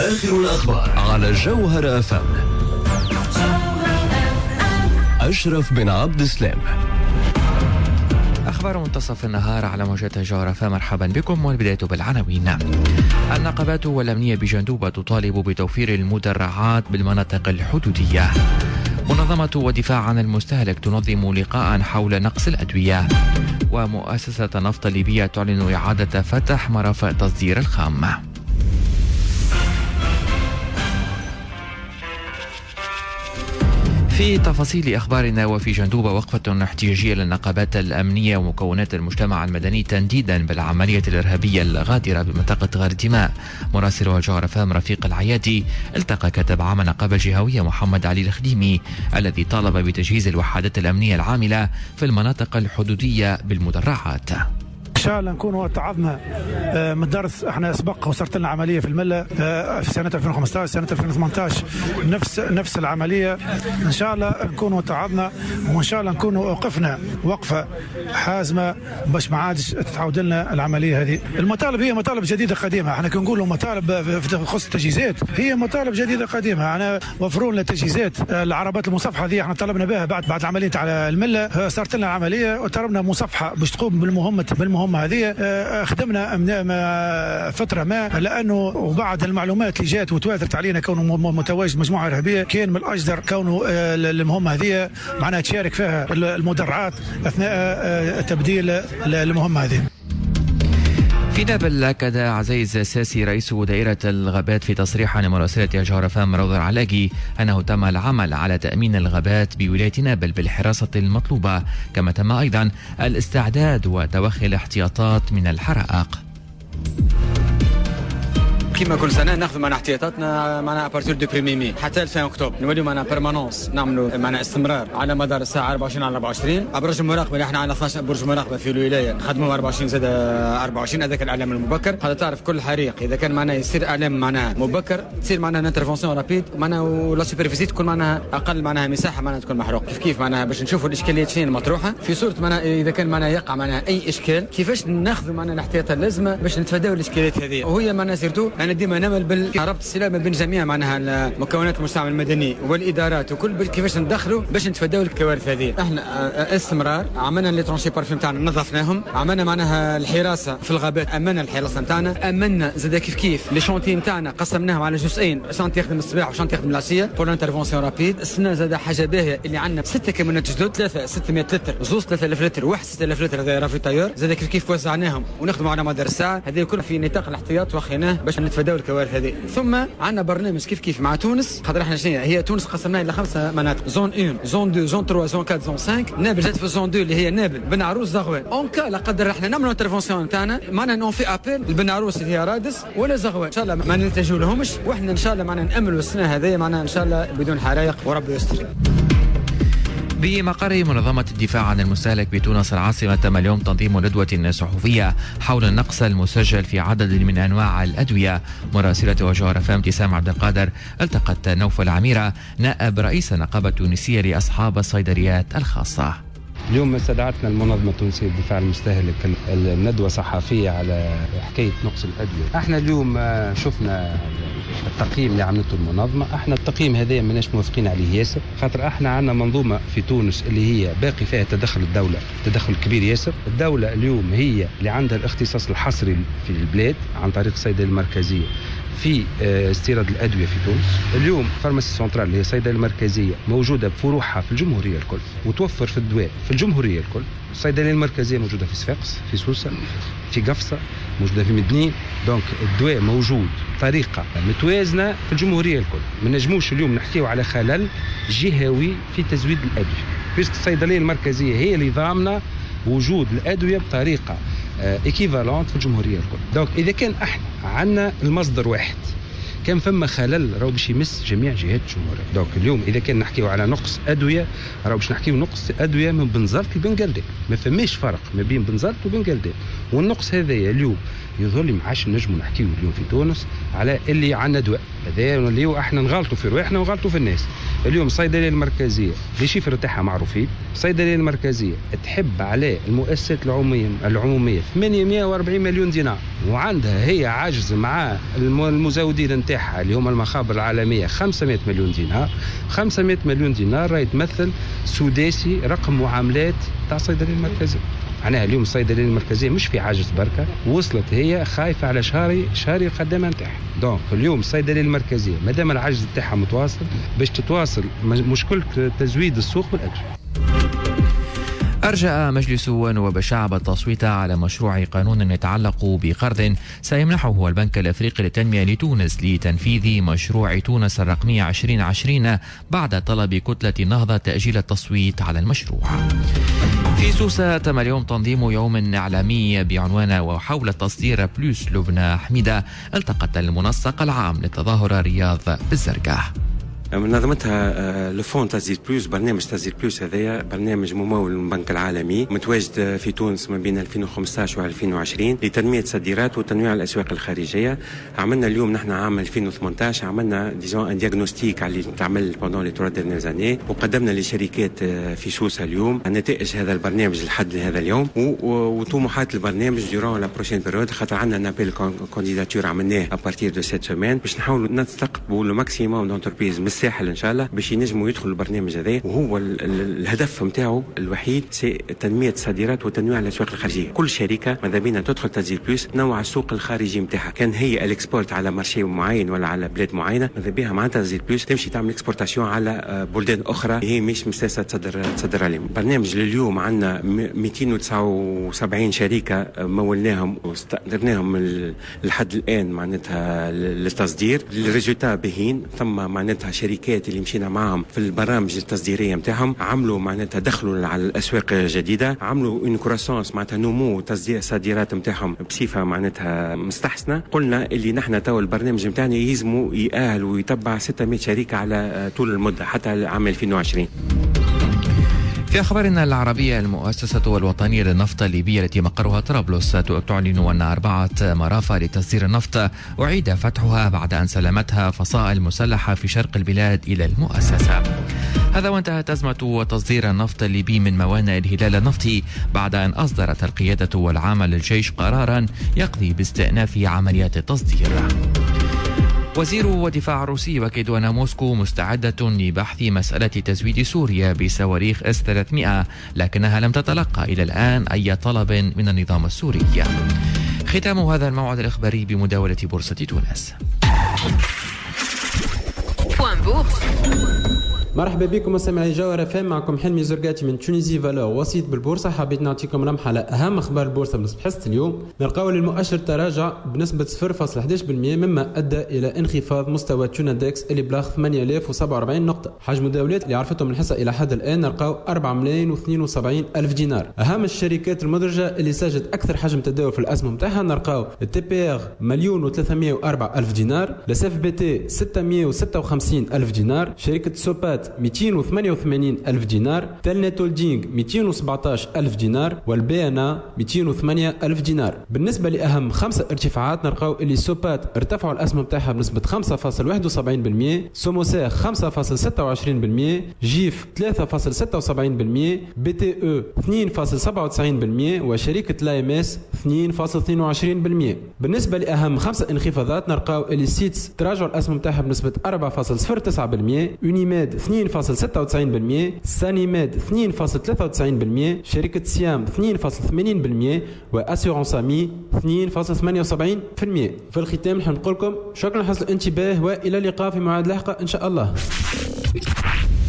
آخر الأخبار على جوهر FM. أشرف بن عبد السلام. أخبار منتصف النهار على موجات جوهر FM. مرحبا بكم، والبداية بالعناوين. النقابات والأمنية بجندوبة تطالب بتوفير المدرعات بالمناطق الحدودية. منظمة ودفاع عن المستهلك تنظم لقاء حول نقص الأدوية. ومؤسسة نفط الليبية تعلن إعادة فتح مرافق تصدير الخام. في تفاصيل أخبارنا، وفي جندوبة وقفة احتجاجية للنقابات الأمنية ومكونات المجتمع المدني تنديدا بالعملية الإرهابية الغادرة بمنطقة غار الدماء. مراسل جوهر FM رفيق العيادي التقى كتب عام النقابة الجهوية محمد علي الخديمي الذي طالب بتجهيز الوحدات الأمنية العاملة في المناطق الحدودية بالمدرعات. ان شاء الله نكونوا تعظنا من درس. احنا سبق وصارت لنا عمليه في المله في سنه 2015 سنه 2018 نفس العمليه. ان شاء الله نكونوا تعظنا، وان شاء الله نكونوا وقفنا وقفه حازمه باش ما عادش تتعاود لنا العمليه هذه. المطالب هي مطالب جديده قديمه. احنا كنقولوا مطالب تخص التجهيزات، هي مطالب جديده قديمه. انا وفروا لنا تجهيزات. العربات المصفحه هذه احنا طلبنا بها بعد العمليه على المله. صارت لنا العمليه وطلبنا مصفحه باش تقوم بالمهمه هذه. خدمنا فتره ما، لانه وبعد المعلومات اللي جات وتواترت علينا كونه متواجد مجموعه ارهابيه، كان من الاجدر كونه المهمه هذه معناها تشارك فيها المدرعات اثناء تبديل المهمه هذه. في نابل أكد عزيز الساسي رئيس دائرة الغابات في تصريح لمراسلة جوهر FM روضة العلاقي أنه تم العمل على تأمين الغابات بولاية نابل بالحراسة المطلوبة، كما تم أيضا الاستعداد وتوخي الاحتياطات من الحرائق. كما كل سنه ناخذ معنا احتياطاتنا معنا ابارتور دو بريمي مي حتى 2000 اكتوبر نوليو معنا بيرمانونس، نعملوا معنا استمرار على مدار الساعه 24 على 24. ابراج المراقبه احنا على 12 برج مراقبه في الولايه نخدموا 24 زاد 24. هذاك الاعلام المبكر، هذا تعرف كل حريق اذا كان معنا يصير اعلام معناها مبكر تصير معنا انترفونسيون رابيد معنا، ولا سوبرفيزي تكون معنا اقل معناها مساحه معناها تكون محروق كيف معناها باش نشوفوا الاشكاليات شنو المطروحه في صوره معناها اذا كان معنا يقع معنا اي اشكال كيفاش ناخذوا معنا الاحتياطات اللازمه باش نتفاداو الاشكاليات هذه. وهي معنا سيرتو انا ديما نامل ربط السلام بين جميع معناها مكونات المجتمع المدني والادارات وكل كيفاش ندخلوا باش نتفاداو الكوارث هذه. احنا استمرار عملنا لي ترونشي بارفيوم تاعنا نظفناهم، عملنا معناها الحراسه في الغابات، امنا الحراسه نتاعنا، امنا زاد كيف لي شونتي نتاعنا قسمناهم على جزئين، شانتي يخدم الصباح وشانتي يخدم العشيه بور انترفونسيون رابيد. السنه زاد حاجه باهيه اللي عندنا 6 كميونات جدد، 3 600 لتر، زوز 3000 لتر، واحد 6000 لتر هذا رافي تاير زاد كيف وزعناهم ونخدموا على مدار الساعه. هذه كلها في نطاق الاحتياط وخيناه باش نتفاداو الكوارث هذه. ثم عندنا برنامج كيف مع تونس، خاطر احنا شنو هي تونس قسمناها الى 5 مناطق، زون 1 زون 2 زون 3 زون 4 زون 5. نابل جات في زون 2 اللي هي نابل بن عروس زغوان. اون كا لا قدر احنا نعملوا انترفونسيون نتاعنا معنا نون في ابل البن عروس اللي هي رادس ولا زغوان، ان شاء الله ما نلتجوا لهمش، واحنا ان شاء الله معنا ناملوا السنه هذه معنا ان شاء الله بدون حرائق وربي يستر. بمقر منظمة الدفاع عن المستهلك بتونس العاصمة تم اليوم تنظيم ندوة صحفية حول النقص المسجل في عدد من أنواع الأدوية. مراسلة جوهر FM ابتسام عبد القادر التقت نوفل عميرة نائب رئيس النقابة التونسية لأصحاب الصيدليات الخاصة. اليوم استدعتنا المنظمة التونسية للدفاع عن المستهلك الندوة صحفية على حكاية نقص الأدوية. احنا اليوم شفنا التقييم اللي عملته المنظمة. احنا التقييم هذا ماناش موافقين عليه ياسر، خاطر احنا عندنا منظومة في تونس اللي هي باقي فيها تدخل الدولة، تدخل كبير ياسر. الدولة اليوم هي اللي عندها الاختصاص الحصري في البلاد عن طريق الصيدلية المركزية في استيراد الأدوية في تونس. اليوم فارماسي سنترال اللي هي الصيدلية المركزية موجودة بفروعها في الجمهورية الكل وتوفر في الدواء في الجمهورية الكل. الصيدلية المركزية موجودة في صفاقس، في سوسة، في قفصة، موجودة في مدنين. دونك الدواء موجود بطريقة متوازنة في الجمهورية الكل. ما نجموش اليوم نحكيو على خلل جهوي في تزويد الأدوية، بيسك الصيدلية المركزية هي اللي ضامنة وجود الأدوية بطريقة ايكيفالونت في الجمهورية الكل. دونك إذا كان احنا عندنا المصدر واحد كان فما خلل راهو باش يمس جميع جهات الجمهورية. دونك اليوم إذا كان نحكيو على نقص أدوية راهو باش نحكيو نقص أدوية من بنزرت لبن قلدان، ما فماش فرق ما بين بنزرت وبن قلدان. والنقص هذايا اليوم يظهر لي ما عادش نجموا نحكيو اليوم في تونس على اللي عندنا دواء هذا اللي احنا نغلطوا في رواحنا ونغلطوا في الناس. اليوم الصيدليه المركزيه لي شيفر تاعها معروفين، الصيدليه المركزيه تحب على المؤسسات العموميه 840 مليون دينار، وعندها هي عاجز مع المزودين نتاعها اللي هم المخابر العالميه 500 مليون دينار. 500 مليون دينار راهي تمثل سداسي رقم معاملات تاع الصيدليه المركزيه. معناها اليوم الصيدليه المركزيه مش في عاجز بركه، وصلت هي خايفه على شهري الخدامه نتاعها. دونك اليوم الصيدليه المركزيه مادام العجز نتاعها متواصل باش تتواصل مشكل تزويد السوق بالاجر. أرجأ مجلس نواب الشعب التصويت على مشروع قانون يتعلق بقرض سيمنحه البنك الأفريقي للتنمية لتونس لتنفيذ مشروع تونس الرقمية 2020 بعد طلب كتلة النهضة تأجيل التصويت على المشروع. في سوسة تم اليوم تنظيم يوم إعلامي بعنوان وحول التصدير بلوس. لبنى حميدة التقت المنسق العام للتظاهرة رياض بالزرقاء. منظمتها لفون تزيد بلوس، برنامج تزيد بلوس هذايا برنامج ممول من البنك العالمي متواجد في تونس ما بين 2015 و 2020 لتنمية الصادرات وتنويع الأسواق الخارجية. عملنا اليوم نحن عام 2018 عملنا ديزون دياغنوستيك على اللي تعمل بوندون لي 3 ديرنيير زاني، وقدمنا لشركات في سوسة اليوم نتائج هذا البرنامج لحد هذا اليوم وطموحات البرنامج ديورون لا بروشين بيريود، خاطر عندنا نابيل كانديداتور عملناه ابارتير دو سيت سيمين باش نحاولوا نستقطبوا لو ماكسيموم دونتربريز الساحل ان شاء الله باش ينجموا يدخلوا البرنامج هذا، وهو الهدف نتاعو الوحيد سي تنميه الصادرات وتنويع الاسواق الخارجيه. كل شركه ماذا بينا تدخل تزيد بلوس تنوع السوق الخارجي نتاعها، كان هي الاكسبورت على مارشي معين ولا على بلاد معينه ماذا بها معناتها تزيد بلوس تمشي تعمل اكسبورتاسيون على بلدان اخرى هي مش مساسه تصدر عليهم. برنامج لليوم عندنا 279 شركه مولناهم واستقدرناهم لحد الان معناتها للتصدير. الريزولتا باهين، ثم معناتها شركات اللي مشينا معهم في البرامج التصديريه نتاعهم عملوا معناتها دخلوا على الاسواق الجديده، عملوا اون كروسونس معناتها نمو تصدير الصادرات نتاعهم بصفه معناتها مستحسنه. قلنا اللي نحن تو البرنامج نتاعنا يلزموا يأهل ويتبع 600 شركه على طول المده حتى عام 2020. في أخبارنا العربية، المؤسسة الوطنية للنفط الليبية التي مقرها طرابلس تعلن أن 4 مرافق لتصدير النفط أعيد فتحها بعد أن سلمتها فصائل مسلحة في شرق البلاد إلى المؤسسة. هذا وانتهت أزمة تصدير النفط الليبي من موانئ الهلال النفطي بعد أن أصدرت القيادة العامة للجيش قرارا يقضي باستئناف عمليات التصدير. وزير الدفاع الروسي يؤكد أن موسكو مستعدة لبحث مسألة تزويد سوريا بصواريخ S-300، لكنها لم تتلقى إلى الآن أي طلب من النظام السوري. ختام هذا الموعد الإخباري بمداولة بورصة تونس. مرحبا بكم مستمعي جوهر FM، معكم حلمي زرقاتي من تونيزي فالور وسيط بالبورصة. حبيت نعطيكم لمحة على أهم أخبار البورصة بنصف حصة اليوم. نلقاو المؤشر تراجع بنسبة 0.11% مما أدى إلى انخفاض مستوى تونادكس اللي بلغ 8047 نقطة. حجم المداولات اللي عرفتهم الحصة إلى حد الآن نلقاو 4,072 ألف دينار. أهم الشركات المدرجة اللي سجلت أكثر حجم تداول في الأسهم نتاعها نلقاو TPR 1,304 ألف دينار، SFBT 656 ألف دينار، شركة سوبات 288 ألف دينار، تلنت هولدينغ 217 ألف دينار، والبيانا 208 ألف دينار. بالنسبة لأهم 5 ارتفاعات نلقاو اللي سوبات ارتفعوا الأسهم نتاعها بنسبة 5.71%، سوموسير 5.26%، جيف 3.76%، BTE 2.97%، وشركة لايمس 2.22%. بالنسبة لأهم 5 انخفاضات نلقاو اللي سيتس تراجعوا الأسهم نتاعها بنسبة 4.09%، يونيميد 2.96%، سانيميد 2.93%، شركة سيام 2.80%، وأسيورانس أمي 2.78%. في الختام نحب نقول لكم شكرا لحسن الانتباه، وإلى اللقاء في موعد لاحقة إن شاء الله.